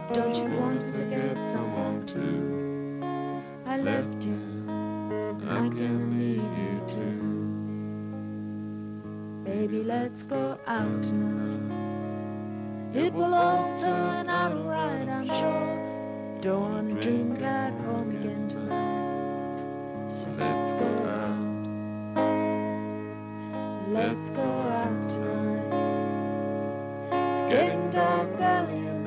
Don't you want to forget someone too? I left you, I can leave you too. Baby, let's go out tonight. It will all turn out alright, I'm sure. Don't wanna dream that home again tonight. So let's go out. Let's go out tonight. It's getting dark early